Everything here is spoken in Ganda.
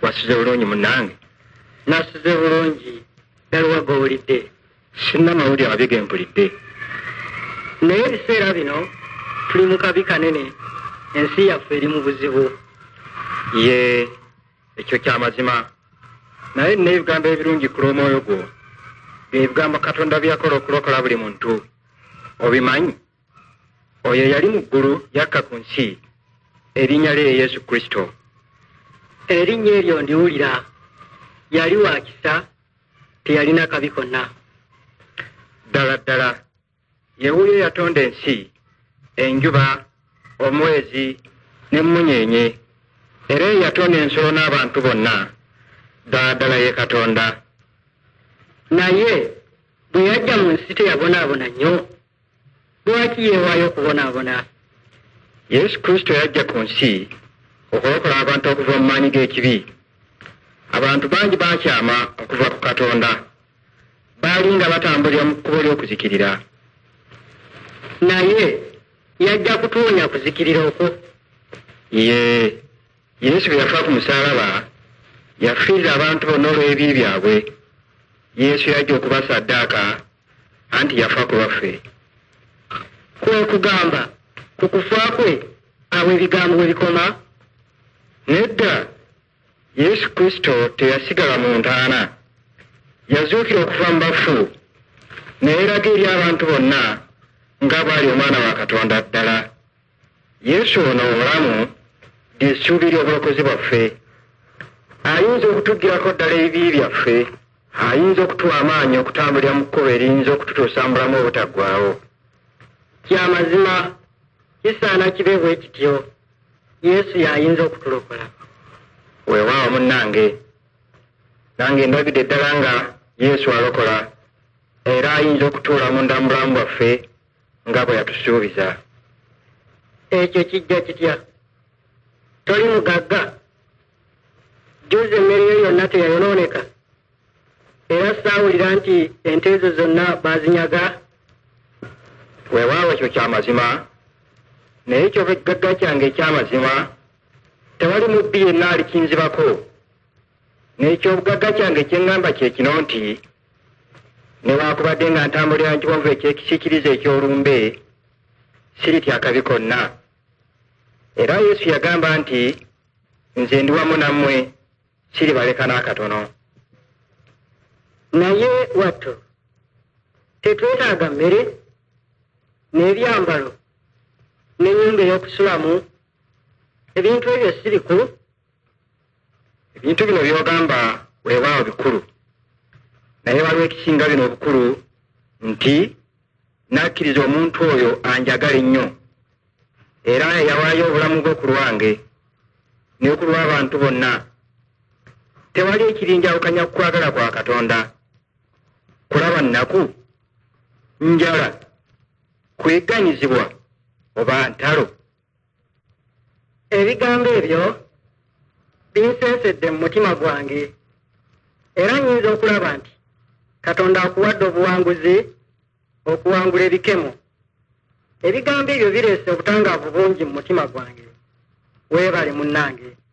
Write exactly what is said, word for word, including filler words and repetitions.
wasize bulungi munnange? Nasize bulungi. Daliwa gowulidde? Sinna mawulire amabye ge mpulidde. Naye ebiseera bino tuli mu kabi kanene. Ensi yaffe eri mu buzibu. Ye, ekyo kya mazima. Naye nina ebigambo ebirungi ku lw'omwoyo gwo. Ebigambo Katonda byakola okulokola buli muntu. Obimanyi? Oyo yali mu ggulu yakka ku nsi. Erinnya lye ye Yesu Kristo. Erinnya eryo ndiwulira. Yali wa kisa, teyalina kabi konna. Ddala ddala. Ye wuyo yatonda ensi, enjuba, omwezi, n'emmunyeenye. Era ye yatonda ensolo n'abantu bonna. Ddala ddala ye Katonda. Naye bwe yajja mu nsi teyabonaabona nnyo. Lwaki yeewaayo okubonaabona? Yesu Kristo yajja ku nsi okulokola abantu okuva mu maanyi g'ekibi. Abantu bangi baakyama okuva ku Katonda. Baali nga batambulira mu kkubo ly'okuzikirira. Naye yajja kutuwonya kuzikirira okwo. Ye, Yesu bwe yafa ku musaalaba yafiirira abantu bonna olw'ebibi byabwe. Yesu yajja okuba ssaddaaka anti yafa ku lwaffe. Kwe kugamba ku kufa kwe awo ebigambo we bikoma? Nedda, Yesu Kristo teyasigala mu ntaana. Yazuukira okuva mu bafu ne yeeraga eri abantu bonna nga bw'ali omwana wa Katonda ddala. Yesu ono omulamu ly'essuubi ly'obulokozi bwaffe. Ayinza okutuggirako ddala ebibi byaffe. Ayinza okutuwa amaanyi okutambulira mu kkubo eriyinza okututuusa mu bulamu obutaggwaawo. Kya mazima, kisaana kibe bwe kityo. Yesu y'ayinza okutulokola. Weewaawo munnange. Nange ndabidde ddala nga Yesu alokola. Era ayinza okutuula munda mu bulamu bwaffe nga bwe yatusuubiza. Ekyo kijja kitya? Toli mugagga. Juzi emmere yo yonna teyayonooneka. Era saawulira nti ente ezo zonna baazinyaga. Weewaawo ekyo kya mazima. Naye ekyo ekigagga kyange eky'amazima tewali mubbi yenna alikinzibako. N'ekyobugagga kyange kye ŋŋamba kye kino nti newaakubadde nga ntambulira mu kiwonvu eky'ekisiikirize eky'olumbe siritya kabi konna. Era Yesu yagamba nti nze ndi wamu nammwe, siribaleka n'akatono. Naye watto tetwetaaga mmere n'ebyambalo n'ennyumba ey'okusulamu? Ebintu ebyo si bikulu? Ebintu bino by'ogamba weewaawo bikulu. Naye waliwo ekisinga bino obukulu nti nakkiriza omuntu oyo anjagala ennyo. Era yawaayo obulamu bwe ku lwange ne ku lw'abantu bonna. Tewali ekirinjawukanya ku kwagala kwa Katonda. Kulaba nnaku, njala, kwegganyizibwa oba ntalo. Ebigambo ebyo binsensedde mu mutima gwange. Era nnyinza okulaba nti Katonda akuwadde obuwanguzi okuwangula ebikemo. Ebigambo ebyo bireese obutangaavu bungi mu mutima gwange. Weebale munnange.